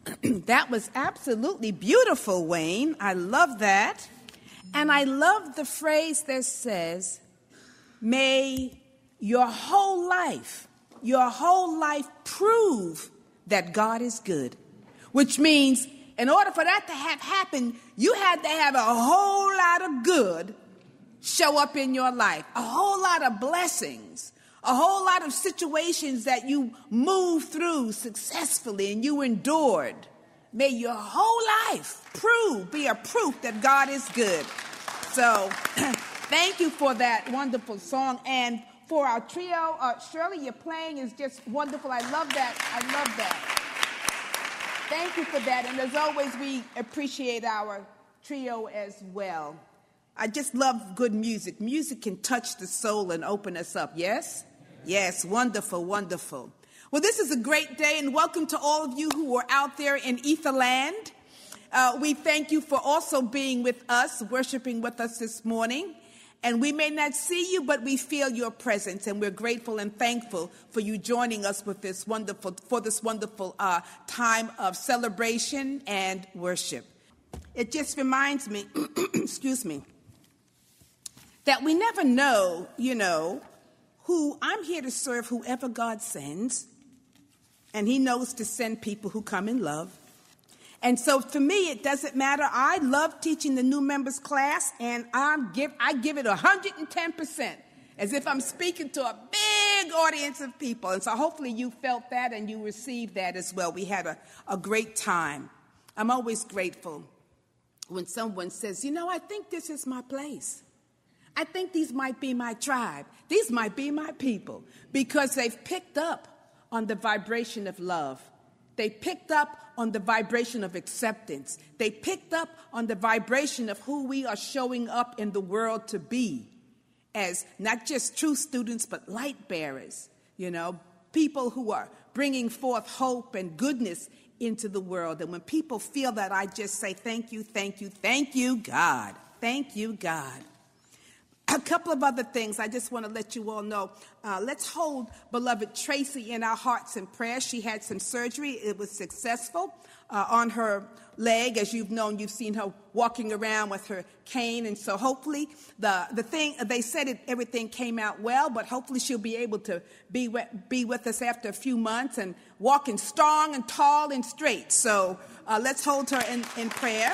That was absolutely beautiful, Wayne. I love that. And I love the phrase that says, may your whole life prove that God is good. Which means in order for that to have happened, you had to have a whole lot of good show up in your life, a whole lot of blessings, a whole lot of situations that you moved through successfully and you endured. May your whole life be a proof that God is good. So thank you for that wonderful song. And for our trio, Shirley, your playing is just wonderful. I love that. Thank you for that. And as always, we appreciate our trio as well. I just love good music. Music can touch the soul and open us up, yes? Yes, wonderful, wonderful. Well, this is a great day, and welcome to all of you who are out there in Etherland. We thank you for also being with us, worshiping with us this morning. And we may not see you, but we feel your presence, and we're grateful and thankful for you joining us with this wonderful time of celebration and worship. It just reminds me, excuse me, that we never know, who I'm here to serve whoever God sends, and He knows to send people who come in love. And so for me, it doesn't matter. I love teaching the new members class, and I give it 110%, as if I'm speaking to a big audience of people. And so hopefully you felt that and you received that as well. We had a great time. I'm always grateful when someone says, I think this is my place. I think these might be my tribe. These might be my people, because they've picked up on the vibration of love. They picked up on the vibration of acceptance. They picked up on the vibration of who we are showing up in the world to be, as not just true students, but light bearers, people who are bringing forth hope and goodness into the world. And when people feel that, I just say, thank you, thank you, thank you, God. Thank you, God. A couple of other things I just want to let you all know. Let's hold beloved Tracy in our hearts in prayer. She had some surgery. It was successful on her leg. As you've known, you've seen her walking around with her cane. And so hopefully the thing, they said everything came out well, but hopefully she'll be able to be with us after a few months and walking strong and tall and straight. So let's hold her in prayer.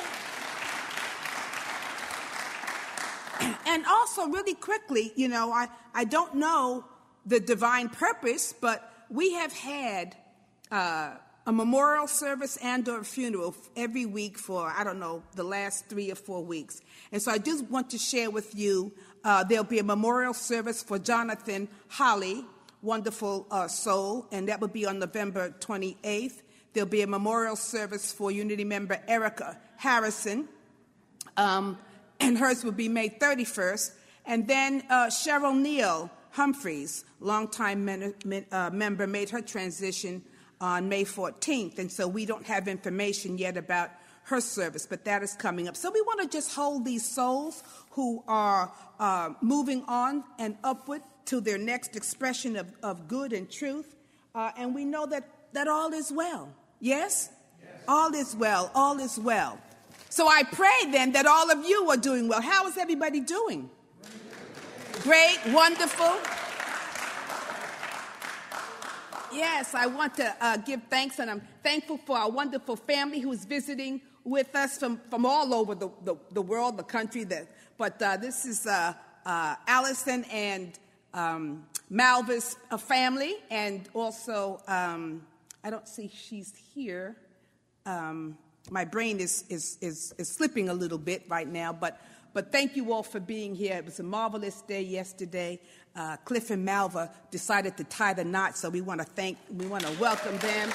And also, really quickly, I don't know the divine purpose, but we have had a memorial service and or a funeral every week for, the last 3 or 4 weeks. And so I just want to share with you, there'll be a memorial service for Jonathan Holly, wonderful soul, and that will be on November 28th. There'll be a memorial service for Unity member Erica Harrison, and hers will be May 31st. And then Cheryl Neal Humphreys, longtime member, made her transition on May 14th. And so we don't have information yet about her service, but that is coming up. So we want to just hold these souls who are moving on and upward to their next expression of good and truth. And we know that all is well. Yes? All is well. All is well. So I pray then that all of you are doing well. How is everybody doing? Great, wonderful. Yes, I want to give thanks, and I'm thankful for our wonderful family who's visiting with us from all over the world, the country. But this is Allison and Malva's family, and also I don't see she's here. My brain is slipping a little bit right now, but thank you all for being here. It was a marvelous day yesterday. Cliff and Malva decided to tie the knot, so we want to welcome them.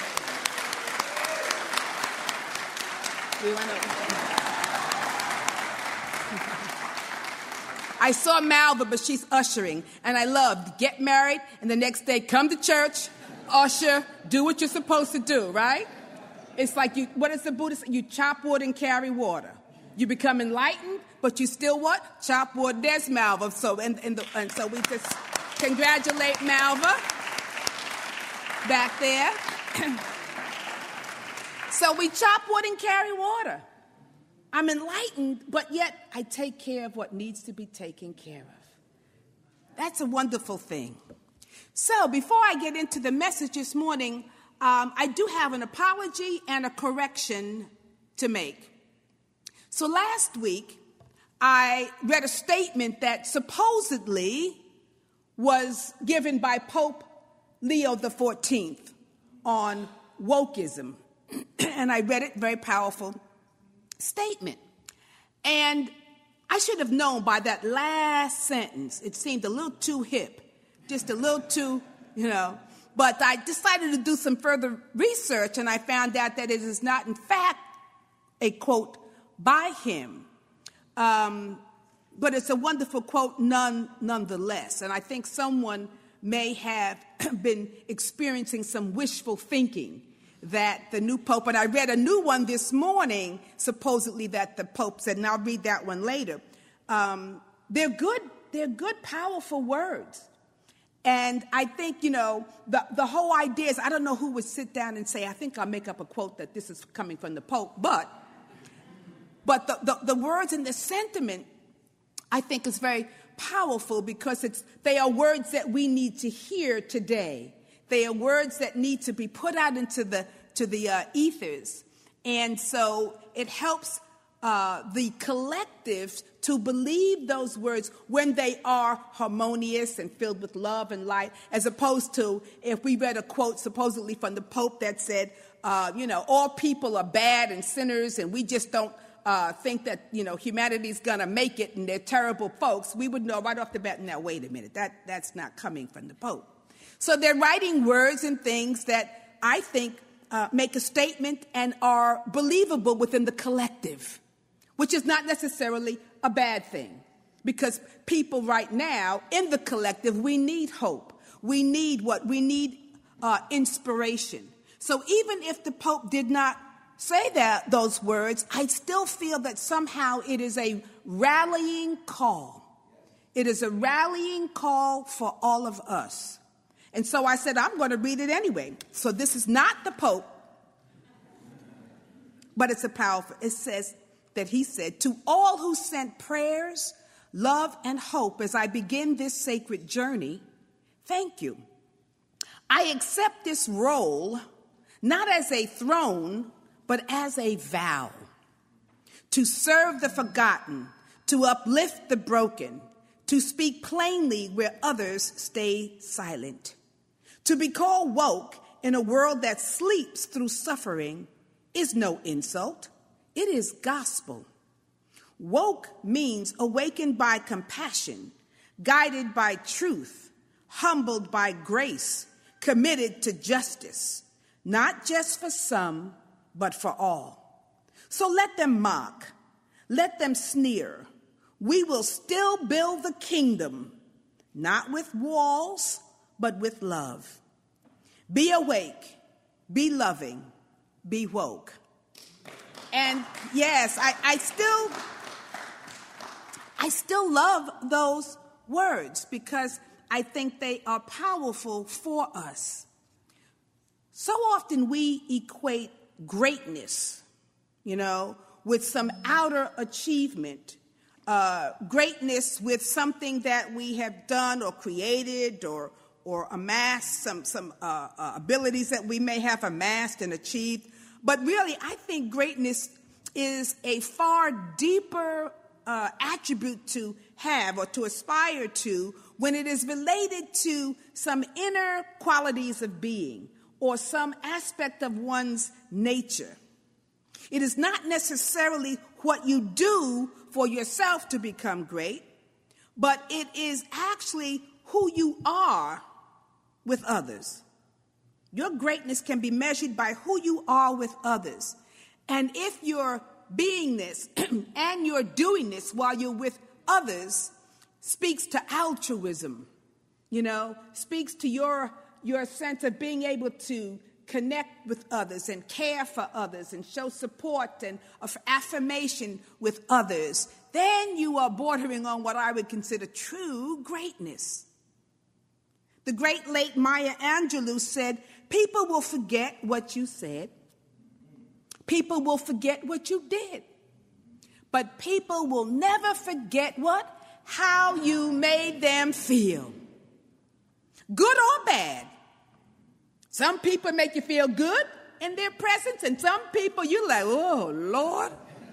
I saw Malva, but she's ushering, and I loved get married, and the next day come to church, usher, do what you're supposed to do, right? It's like what is the Buddha say? You chop wood and carry water. You become enlightened, but you still what? Chop wood. There's Malva. So and so we just congratulate Malva back there. So we chop wood and carry water. I'm enlightened, but yet I take care of what needs to be taken care of. That's a wonderful thing. So before I get into the message this morning, I do have an apology and a correction to make. So last week, I read a statement that supposedly was given by Pope Leo XIV on wokeism. And I read it, very powerful statement. And I should have known by that last sentence, it seemed a little too hip, just a little too, But I decided to do some further research, and I found out that it is not, in fact, a quote by him. But it's a wonderful quote nonetheless. And I think someone may have been experiencing some wishful thinking that the new Pope, and I read a new one this morning, supposedly that the Pope said, and I'll read that one later. They're good, powerful words. And I think, the whole idea is, I don't know who would sit down and say, I think I'll make up a quote that this is coming from the Pope, but the words and the sentiment, I think, is very powerful because they are words that we need to hear today. They are words that need to be put out into the ethers. And so it helps the collective to believe those words when they are harmonious and filled with love and light, as opposed to if we read a quote supposedly from the Pope that said, all people are bad and sinners and we just don't think that, humanity's going to make it and they're terrible folks, we would know right off the bat, now, wait a minute, that's not coming from the Pope. So they're writing words and things that I think make a statement and are believable within the collective, which is not necessarily a bad thing, because people right now in the collective, we need hope. We need inspiration. So even if the Pope did not say those words, I still feel that somehow it is a rallying call. It is a rallying call for all of us. And so I said, I'm going to read it anyway. So this is not the Pope, but it's it says that he said, to all who sent prayers, love, and hope as I begin this sacred journey, thank you. I accept this role not as a throne, but as a vow to serve the forgotten, to uplift the broken, to speak plainly where others stay silent. To be called woke in a world that sleeps through suffering is no insult. It is gospel. Woke means awakened by compassion, guided by truth, humbled by grace, committed to justice, not just for some, but for all. So let them mock, let them sneer. We will still build the kingdom, not with walls, but with love. Be awake, be loving, be woke. And yes, I still love those words because I think they are powerful for us. So often we equate greatness, with some outer achievement, greatness with something that we have done or created or amassed, some abilities that we may have amassed and achieved. But really, I think greatness is a far deeper attribute to have or to aspire to when it is related to some inner qualities of being or some aspect of one's nature. It is not necessarily what you do for yourself to become great, but it is actually who you are with others. Your greatness can be measured by who you are with others. And if your beingness and your doingness while you're with others speaks to altruism, speaks to your sense of being able to connect with others and care for others and show support and affirmation with others, then you are bordering on what I would consider true greatness. The great late Maya Angelou said, people will forget what you said, People will forget what you did. But people will never forget what? How you made them feel. Good or bad. Some people make you feel good in their presence, and some people you're like, oh, Lord.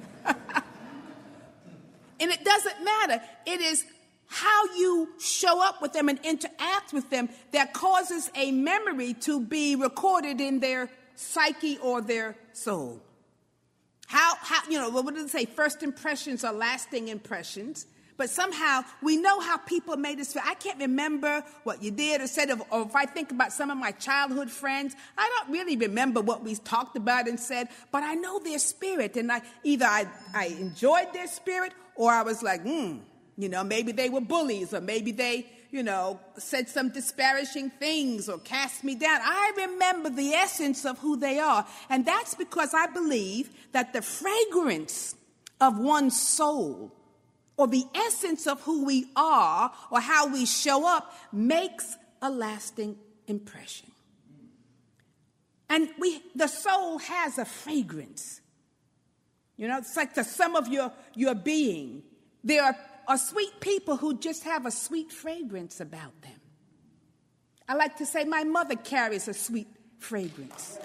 And it doesn't matter. It is how you show up with them and interact with them that causes a memory to be recorded in their psyche or their soul. How what did it say? First impressions are lasting impressions. But somehow we know how people made us feel. I can't remember what you did or said, or if I think about some of my childhood friends, I don't really remember what we talked about and said, but I know their spirit. And I enjoyed their spirit, or I was like, maybe they were bullies, or maybe they, said some disparaging things or cast me down. I remember the essence of who they are. And that's because I believe that the fragrance of one's soul, or the essence of who we are or how we show up, makes a lasting impression. And the soul has a fragrance. It's like the sum of your being. There are sweet people who just have a sweet fragrance about them. I like to say my mother carries a sweet fragrance,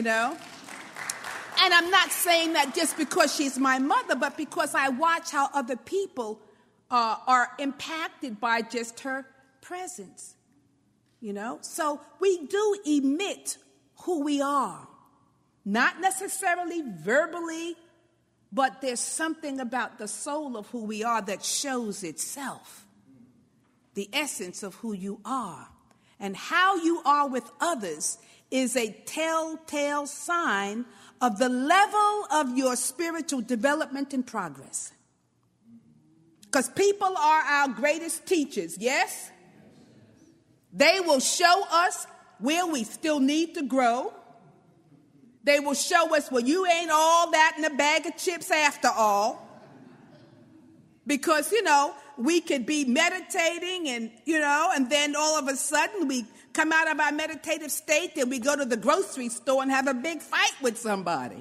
And I'm not saying that just because she's my mother, but because I watch how other people are impacted by just her presence, So we do emit who we are, not necessarily verbally, but there's something about the soul of who we are that shows itself, the essence of who you are. And how you are with others is a telltale sign of the level of your spiritual development and progress. Because people are our greatest teachers, yes? They will show us where we still need to grow. They will show us, well, you ain't all that in a bag of chips after all. Because, we could be meditating and, and then all of a sudden we come out of our meditative state and we go to the grocery store and have a big fight with somebody.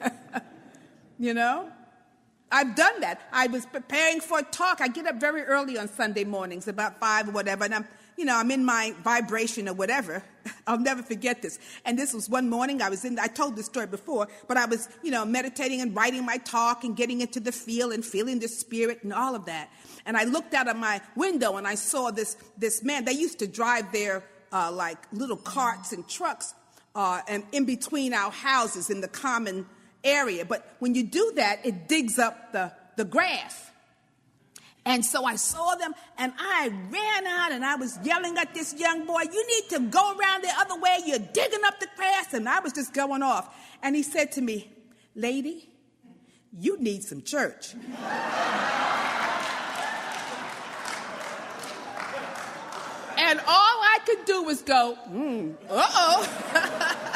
I've done that. I was preparing for a talk. I get up very early on Sunday mornings, about 5 or whatever, and I'm in my vibration or whatever. I'll never forget this. And this was one morning I told this story before, but I was, meditating and writing my talk and getting into the feel and feeling the spirit and all of that. And I looked out of my window and I saw this man. They used to drive their like little carts and trucks and in between our houses in the common area. But when you do that, it digs up the grass. And so I saw them, and I ran out, and I was yelling at this young boy, you need to go around the other way. You're digging up the grass. And I was just going off. And he said to me, lady, you need some church. And all I could do was go, uh-oh.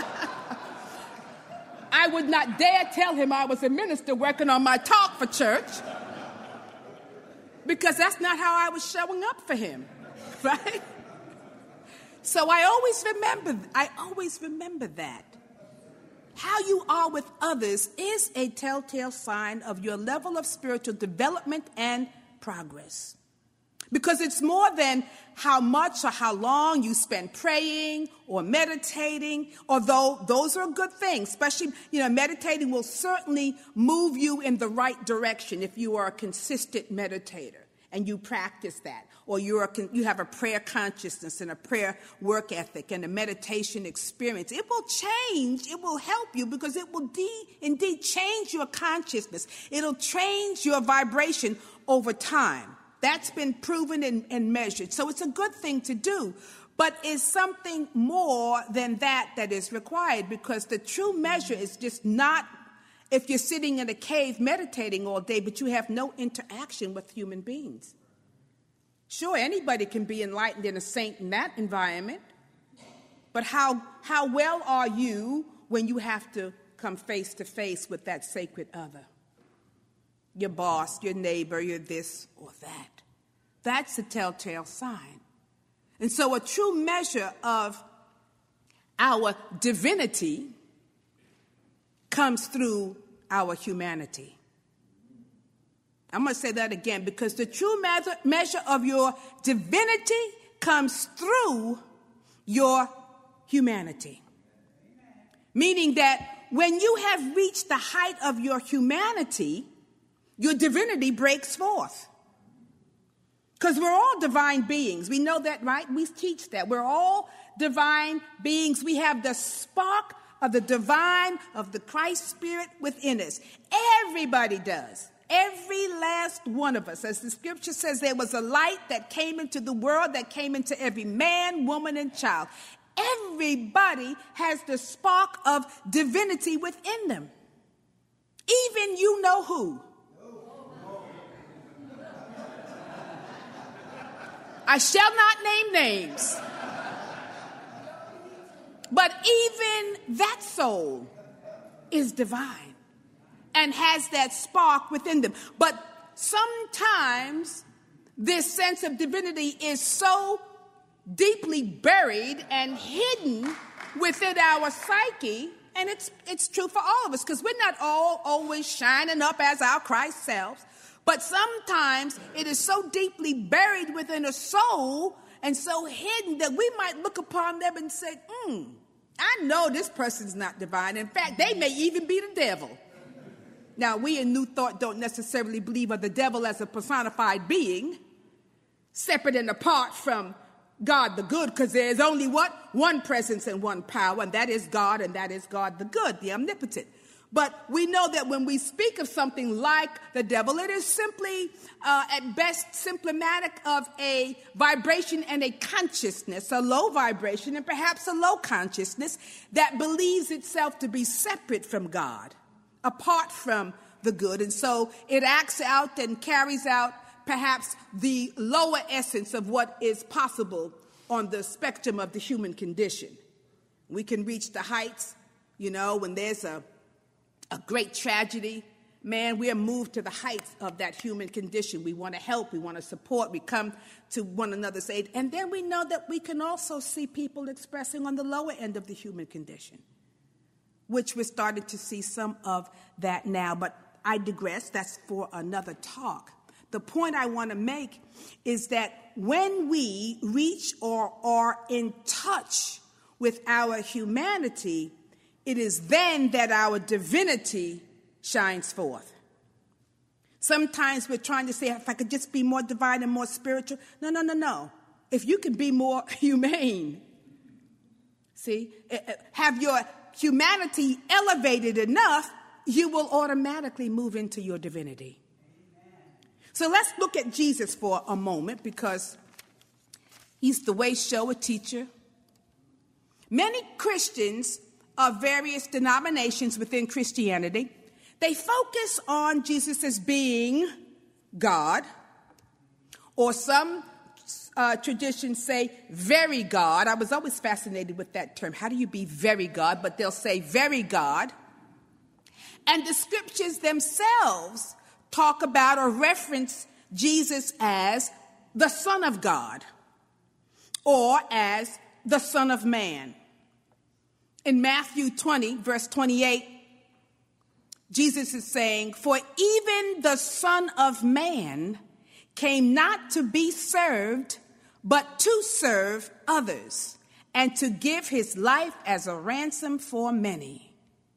I would not dare tell him I was a minister working on my talk for church, because that's not how I was showing up for him, right? So I always remember that. How you are with others is a telltale sign of your level of spiritual development and progress. Because it's more than how much or how long you spend praying or meditating, although those are good things. Especially, meditating will certainly move you in the right direction if you are a consistent meditator and you practice that. Or you have a prayer consciousness and a prayer work ethic and a meditation experience. It will change. It will help you because it will indeed change your consciousness. It'll change your vibration over time. That's been proven and measured. So it's a good thing to do. But it's something more than that is required, because the true measure is just not if you're sitting in a cave meditating all day, but you have no interaction with human beings. Sure, anybody can be enlightened and a saint in that environment. But how well are you when you have to come face to face with that sacred other? Your boss, your neighbor, your this or that. That's a telltale sign. And so a true measure of our divinity comes through our humanity. I'm going to say that again, because the true measure of your divinity comes through your humanity. Meaning that when you have reached the height of your humanity, your divinity breaks forth. Because we're all divine beings. We know that, right? We teach that. We're all divine beings. We have the spark of the divine, of the Christ Spirit within us. Everybody does. Every last one of us. As the scripture says, there was a light that came into the world, that came into every man, woman, and child. Everybody has the spark of divinity within them. Even you know who. I shall not name names. But even that soul is divine and has that spark within them. But sometimes this sense of divinity is so deeply buried and hidden within our psyche, and it's true for all of us, because we're not all always shining up as our Christ selves. But sometimes it is so deeply buried within a soul and so hidden that we might look upon them and say, I know this person's not divine. In fact, they may even be the devil. Now, we in New Thought don't necessarily believe of the devil as a personified being, separate and apart from God the good, because there is only one presence and one power, and that is God, and that is God the good, the omnipotent. But we know that when we speak of something like the devil, it is simply, at best, symptomatic of a vibration and a consciousness, a low vibration and perhaps a low consciousness that believes itself to be separate from God, apart from the good. And so it acts out and carries out perhaps the lower essence of what is possible on the spectrum of the human condition. We can reach the heights, when there's a great tragedy. Man, we are moved to the heights of that human condition. We want to help. We want to support. We come to one another's aid. And then we know that we can also see people expressing on the lower end of the human condition, which we're starting to see some of that now. But I digress. That's for another talk. The point I want to make is that when we reach or are in touch with our humanity, it is then that our divinity shines forth. Sometimes we're trying to say, if I could just be more divine and more spiritual. No. If you can be more humane, have your humanity elevated enough, you will automatically move into your divinity. So let's look at Jesus for a moment, because he's the way, shower, teacher. Many Christians of various denominations within Christianity, they focus on Jesus as being God, or some traditions say very God. I was always fascinated with that term. How do you be very God? But they'll say very God. And the scriptures themselves talk about or reference Jesus as the Son of God or as the Son of Man. In Matthew 20, verse 28, Jesus is saying, "For even the Son of Man came not to be served, but to serve others, and to give his life as a ransom for many."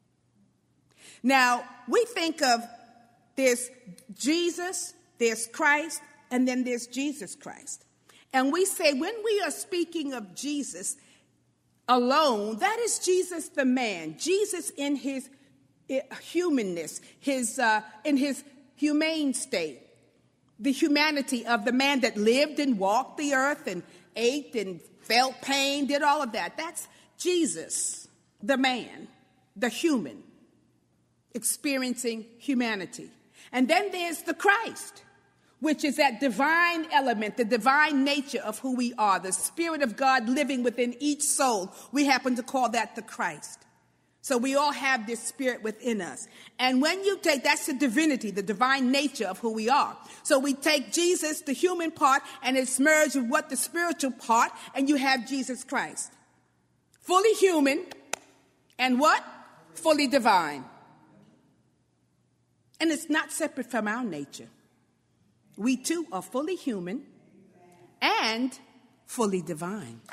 Now, we think of there's Jesus, there's Christ, and then there's Jesus Christ. And we say when we are speaking of Jesus alone, that is Jesus the man, Jesus in his humanness, in his humane state, the humanity of the man that lived and walked the earth and ate and felt pain, did all of that. That's Jesus, the man, the human, experiencing humanity. And then there's the Christ, which is that divine element, the divine nature of who we are, the Spirit of God living within each soul. We happen to call that the Christ. So we all have this spirit within us. And when you take, that's the divinity, the divine nature of who we are. So we take Jesus, the human part, and it's merged with what the spiritual part, and you have Jesus Christ. Fully human and what? Fully divine. And it's not separate from our nature. We too are fully human and fully divine.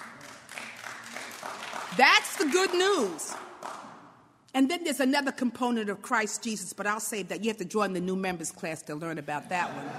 That's the good news. And then there's another component of Christ Jesus, but I'll save that. You have to join the new members class to learn about that one.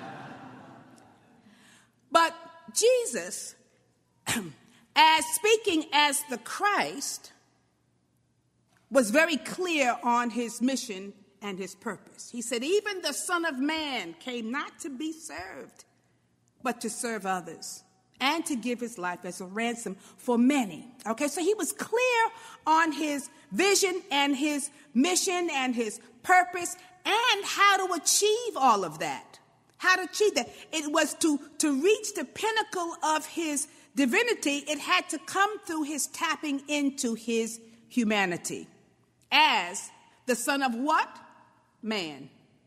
But Jesus, as speaking as the Christ, was very clear on his mission and his purpose. He said, even the Son of Man came not to be served, but to serve others and to give his life as a ransom for many. Okay, so he was clear on his vision and his mission and his purpose and how to achieve all of that. How to achieve that. It was to reach the pinnacle of his divinity, it had to come through his tapping into his humanity as the Son of what? Man.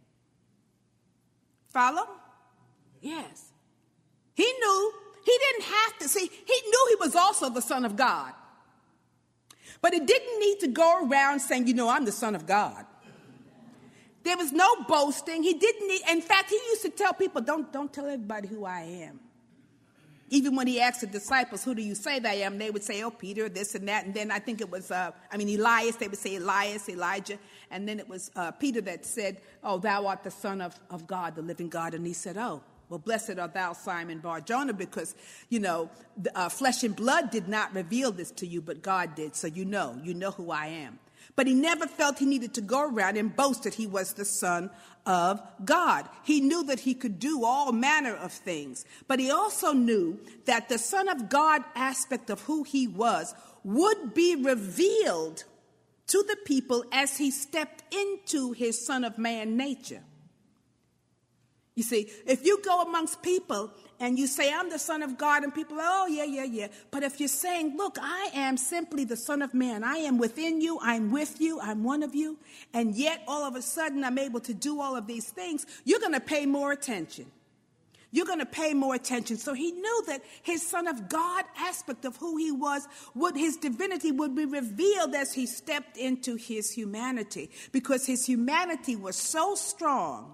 Follow? Yes. He knew he didn't have to. See, he knew he was also the Son of God. But he didn't need to go around saying, I'm the Son of God. There was no boasting. He didn't need, in fact, he used to tell people, don't tell everybody who I am. Even when he asked the disciples, who do you say that I am? They would say, Peter, this and that. And then I think it was, Elias. They would say Elias, Elijah. And then it was Peter that said, thou art the Son of God, the living God. And he said, well, blessed art thou, Simon Bar-Jonah, because, flesh and blood did not reveal this to you, but God did. So you know who I am. But he never felt he needed to go around and boast that he was the Son of God. He knew that he could do all manner of things. But he also knew that the Son of God aspect of who he was would be revealed to the people as he stepped into his Son of Man nature. You see, if you go amongst people and you say, I'm the Son of God, and people are, yeah. But if you're saying, look, I am simply the Son of Man. I am within you. I'm with you. I'm one of you. And yet, all of a sudden, I'm able to do all of these things. You're going to pay more attention. You're going to pay more attention. So he knew that his Son of God aspect of who he was, his divinity would be revealed as he stepped into his humanity. Because his humanity was so strong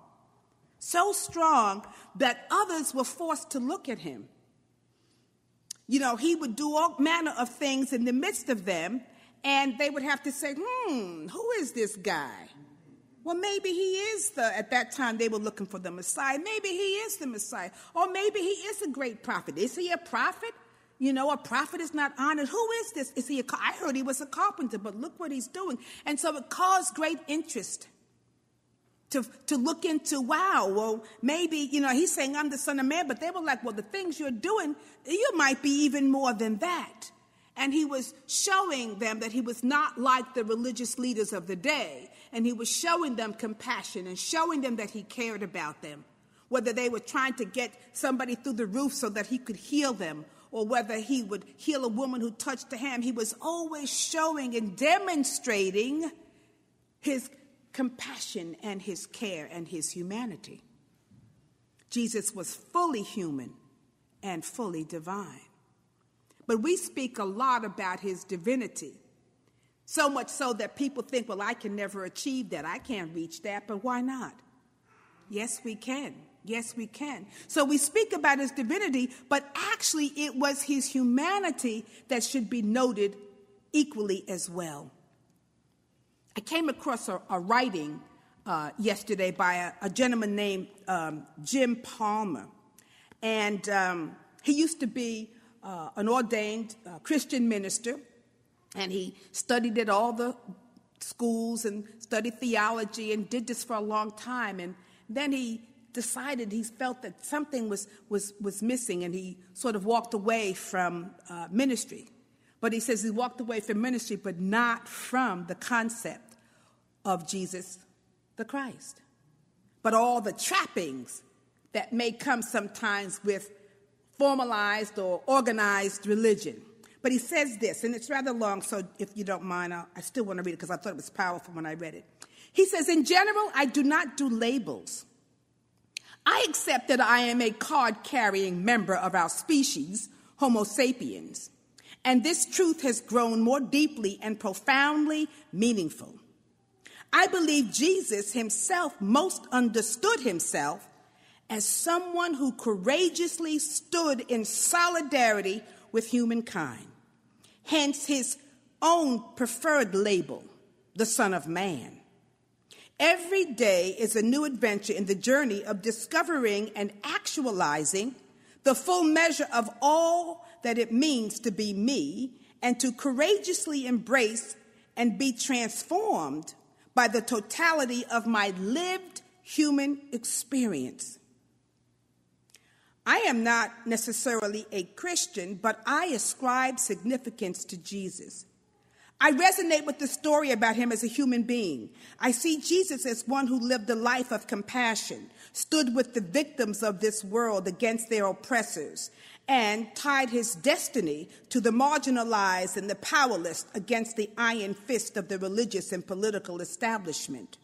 that others were forced to look at him. He would do all manner of things in the midst of them, and they would have to say, who is this guy? Well, maybe he is at that time they were looking for the Messiah. Maybe he is the Messiah. Or maybe he is a great prophet. Is he a prophet? A prophet is not honored. Who is this? I heard he was a carpenter, but look what he's doing. And so it caused great interest to look into, wow, well, maybe, he's saying I'm the Son of Man, but they were like, well, the things you're doing, you might be even more than that. And he was showing them that he was not like the religious leaders of the day. And he was showing them compassion and showing them that he cared about them. Whether they were trying to get somebody through the roof so that he could heal them, or whether he would heal a woman who touched a ham, he was always showing and demonstrating his compassion and his care and his humanity. Jesus was fully human and fully divine. But we speak a lot about his divinity, so much so that people think, well, I can never achieve that. I can't reach that, but why not? Yes, we can. Yes, we can. So we speak about his divinity, but actually it was his humanity that should be noted equally as well. I came across a writing yesterday by a gentleman named Jim Palmer. And he used to be an ordained Christian minister, and he studied at all the schools and studied theology and did this for a long time. And then he decided, he felt that something was missing, and he sort of walked away from ministry. But he says he walked away from ministry, but not from the concept of Jesus the Christ, but all the trappings that may come sometimes with formalized or organized religion. But he says this, and it's rather long, so if you don't mind, I still want to read it because I thought it was powerful when I read it. He says, in general, I do not do labels. I accept that I am a card-carrying member of our species, Homo sapiens, and this truth has grown more deeply and profoundly meaningful. I believe Jesus himself most understood himself as someone who courageously stood in solidarity with humankind. Hence his own preferred label, the Son of Man. Every day is a new adventure in the journey of discovering and actualizing the full measure of all that it means to be me and to courageously embrace and be transformed by the totality of my lived human experience. I am not necessarily a Christian, but I ascribe significance to Jesus. I resonate with the story about him as a human being. I see Jesus as one who lived a life of compassion, stood with the victims of this world against their oppressors, and tied his destiny to the marginalized and the powerless against the iron fist of the religious and political establishment.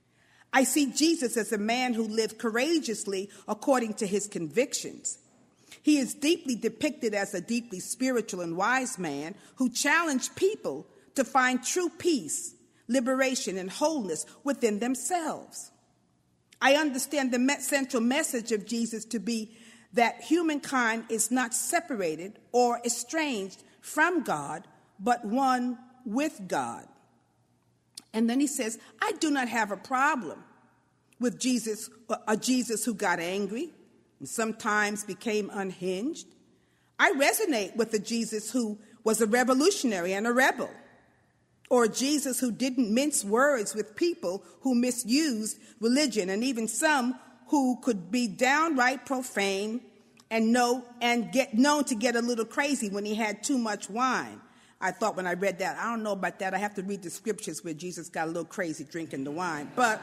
I see Jesus as a man who lived courageously according to his convictions. He is deeply depicted as a deeply spiritual and wise man who challenged people to find true peace, liberation, and wholeness within themselves. I understand the central message of Jesus to be that humankind is not separated or estranged from God, but one with God. And then he says, I do not have a problem with Jesus, a Jesus who got angry and sometimes became unhinged. I resonate with a Jesus who was a revolutionary and a rebel, or a Jesus who didn't mince words with people who misused religion, and even some who could be downright profane and get known to get a little crazy when he had too much wine. I thought when I read that, I don't know about that. I have to read the scriptures where Jesus got a little crazy drinking the wine. But,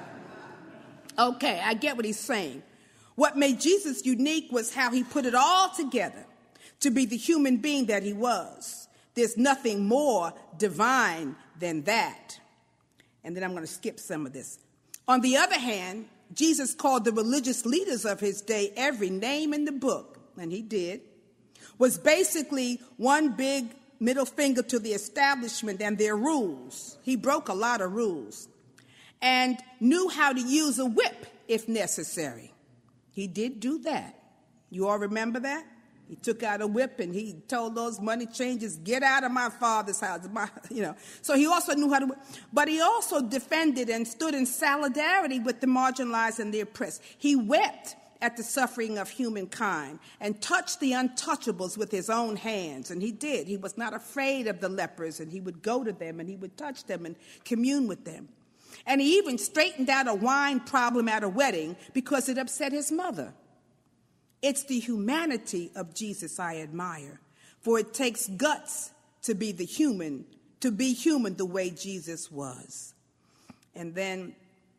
okay, I get what he's saying. What made Jesus unique was how he put it all together to be the human being that he was. There's nothing more divine than that. And then I'm going to skip some of this. On the other hand, Jesus called the religious leaders of his day every name in the book, and he did, was basically one big middle finger to the establishment and their rules. He broke a lot of rules and knew how to use a whip if necessary. He did do that. You all remember that? He took out a whip and he told those money changers, get out of my father's house. So he also knew how to, but he also defended and stood in solidarity with the marginalized and the oppressed. He wept at the suffering of humankind and touched the untouchables with his own hands. And he did. He was not afraid of the lepers, and he would go to them and he would touch them and commune with them. And he even straightened out a wine problem at a wedding because it upset his mother. It's the humanity of Jesus I admire, for it takes guts to be human the way Jesus was. And then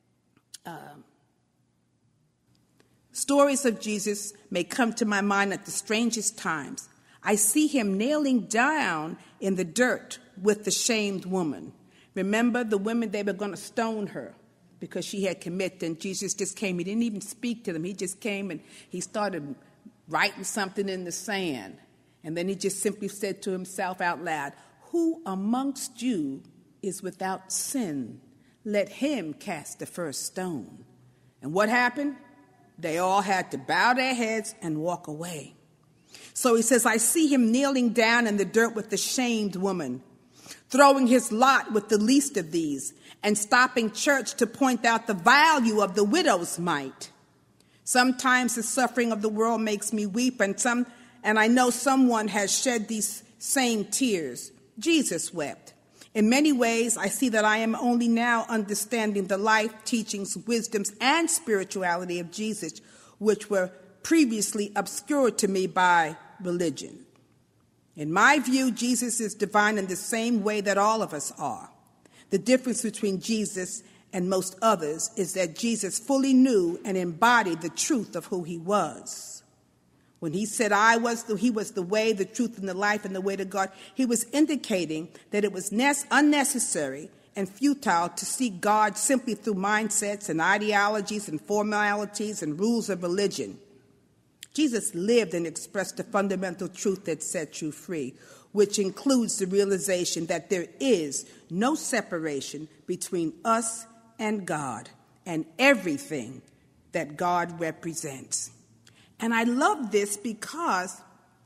stories of Jesus may come to my mind at the strangest times. I see him kneeling down in the dirt with the shamed woman. Remember the women, they were going to stone her because she had committed, and Jesus just came. He didn't even speak to them. He just came and he started writing something in the sand. And then he just simply said to himself out loud, who amongst you is without sin? Let him cast the first stone. And what happened? They all had to bow their heads and walk away. So he says, I see him kneeling down in the dirt with the shamed woman, throwing his lot with the least of these, and stopping church to point out the value of the widow's mite. Sometimes the suffering of the world makes me weep, and I know someone has shed these same tears. Jesus wept. In many ways, I see that I am only now understanding the life, teachings, wisdoms, and spirituality of Jesus, which were previously obscured to me by religion. In my view, Jesus is divine in the same way that all of us are. The difference between Jesus and most others is that Jesus fully knew and embodied the truth of who he was. When he said, he was the way, the truth, and the life, and the way to God, he was indicating that it was unnecessary and futile to seek God simply through mindsets and ideologies and formalities and rules of religion. Jesus lived and expressed the fundamental truth that set you free, which includes the realization that there is no separation between us and God and everything that God represents. And I love this because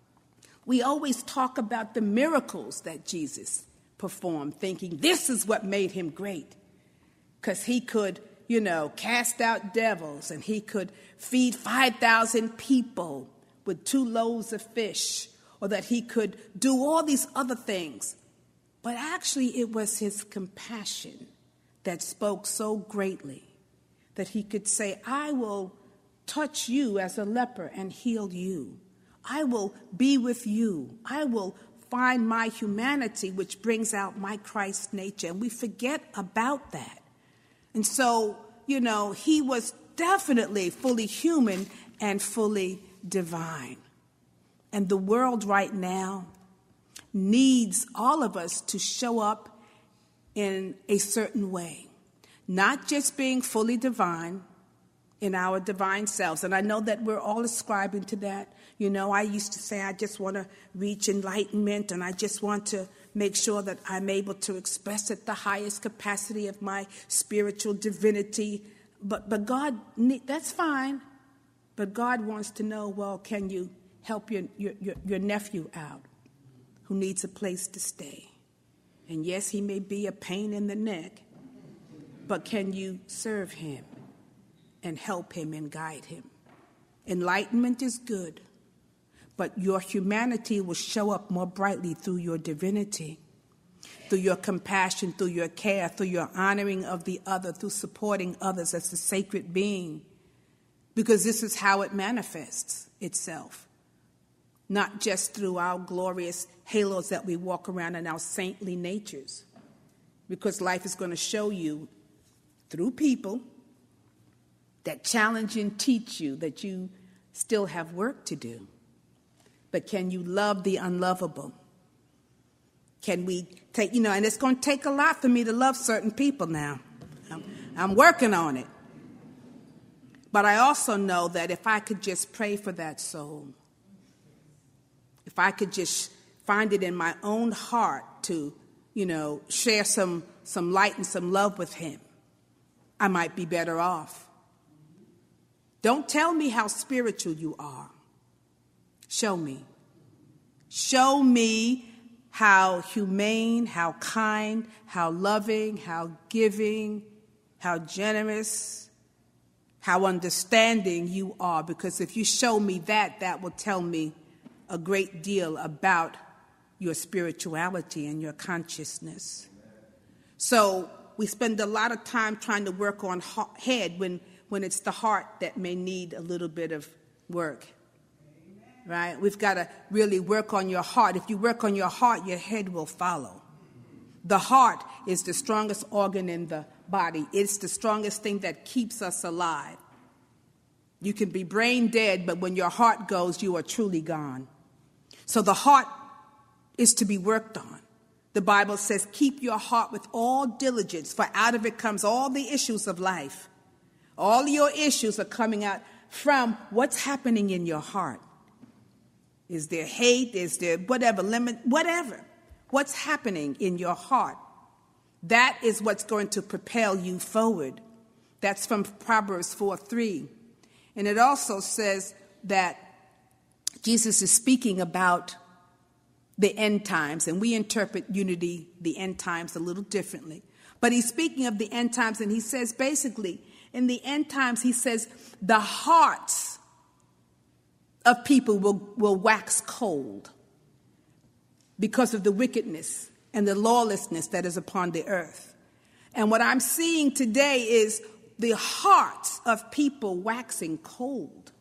we always talk about the miracles that Jesus performed, thinking this is what made him great. Because he could, cast out devils, and he could feed 5,000 people with 2 loaves of fish, or that he could do all these other things. But actually it was his compassion that spoke so greatly that he could say, I will touch you as a leper and heal you. I will be with you. I will find my humanity, which brings out my Christ nature. And we forget about that. And so, he was definitely fully human and fully divine. And the world right now needs all of us to show up in a certain way, not just being fully divine in our divine selves. And I know that we're all ascribing to that. I used to say I just want to reach enlightenment, and I just want to make sure that I'm able to express at the highest capacity of my spiritual divinity. But God, that's fine. But God wants to know, well, can you help your nephew out who needs a place to stay? And yes, he may be a pain in the neck, but can you serve him and help him and guide him? Enlightenment is good, but your humanity will show up more brightly through your divinity, through your compassion, through your care, through your honoring of the other, through supporting others as a sacred being, because this is how it manifests itself, not just through our glorious halos that we walk around in our saintly natures, because life is going to show you through people that challenge and teach you that you still have work to do. But can you love the unlovable? Can we take, and it's going to take a lot for me to love certain people now. I'm working on it. But I also know that if I could just pray for that soul, if I could just find it in my own heart to, share some light and some love with him, I might be better off. Don't tell me how spiritual you are. Show me. Show me how humane, how kind, how loving, how giving, how generous, how understanding you are. Because if you show me that will tell me a great deal about your spirituality and your consciousness. So we spend a lot of time trying to work on head when it's the heart that may need a little bit of work. Right? We've got to really work on your heart. If you work on your heart, your head will follow. The heart is the strongest organ in the body. It's the strongest thing that keeps us alive. You can be brain dead, but when your heart goes, you are truly gone. So the heart is to be worked on. The Bible says, keep your heart with all diligence, for out of it comes all the issues of life. All your issues are coming out from what's happening in your heart. Is there hate? Is there whatever, limit, whatever? What's happening in your heart? That is what's going to propel you forward. That's from Proverbs 4:3. And it also says that Jesus is speaking about the end times, and we interpret unity, the end times, a little differently. But he's speaking of the end times, and he says basically, in the end times, he says, the hearts of people will wax cold because of the wickedness and the lawlessness that is upon the earth. And what I'm seeing today is the hearts of people waxing cold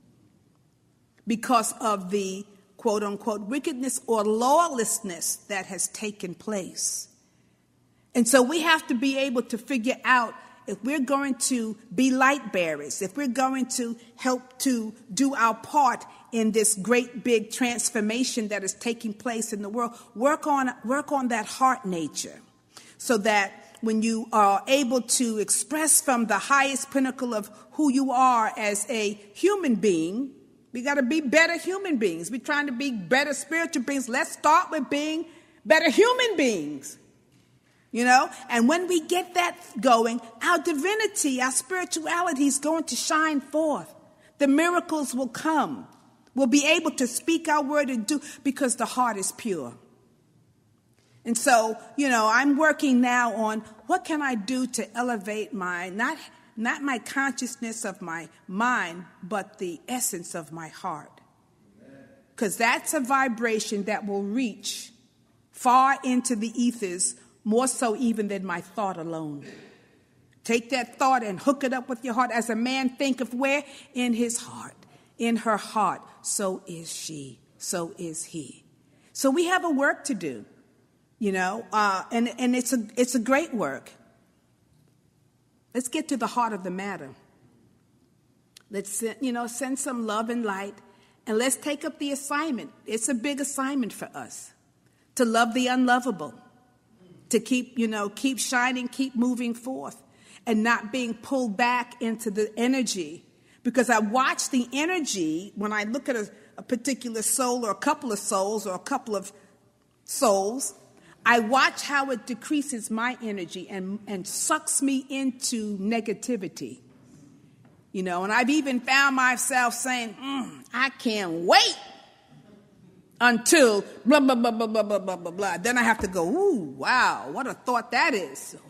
because of the quote-unquote wickedness or lawlessness that has taken place. And so we have to be able to figure out if we're going to be light bearers, if we're going to help to do our part in this great big transformation that is taking place in the world, work on that heart nature so that when you are able to express from the highest pinnacle of who you are as a human being, we got to be better human beings. We're trying to be better spiritual beings. Let's start with being better human beings. You know, and when we get that going, our divinity, our spirituality is going to shine forth. The miracles will come. We'll be able to speak our word and do, because the heart is pure. And so, you know, I'm working now on what can I do to elevate my, not my consciousness of my mind, but the essence of my heart. Because that's a vibration that will reach far into the ethers, more so even than my thought alone. Take that thought and hook it up with your heart. As a man thinketh where? In his heart. In her heart. So is she. So is he. So we have a work to do, you know, and it's a great work. Let's get to the heart of the matter. Let's, you know, send some love and light, and let's take up the assignment. It's a big assignment for us to love the unlovable. To keep shining, keep moving forth, and not being pulled back into the energy. Because I watch the energy when I look at a particular soul or a couple of souls or a couple of souls, I watch how it decreases my energy and sucks me into negativity. You know, and I've even found myself saying, I can't wait until blah, blah, blah, blah, blah, blah, blah, blah, blah. Then I have to go, ooh, wow, what a thought that is, Sylvia.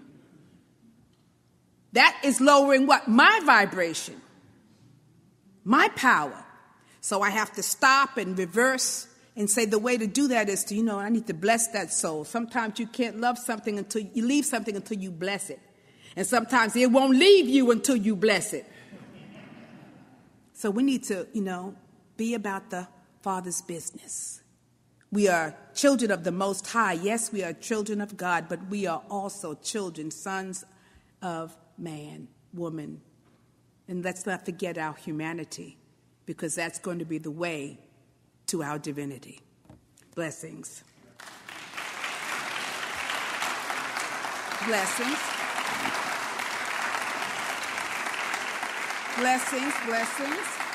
That is lowering what? My vibration, my power. So I have to stop and reverse and say the way to do that is to, you know, I need to bless that soul. Sometimes you can't love something until you leave something until you bless it. And sometimes it won't leave you until you bless it. So we need to, you know, be about the Father's business. We are children of the Most High. Yes, we are children of God, but we are also children, sons of man, woman. And let's not forget our humanity, because that's going to be the way to our divinity. Blessings. Blessings. Blessings, blessings.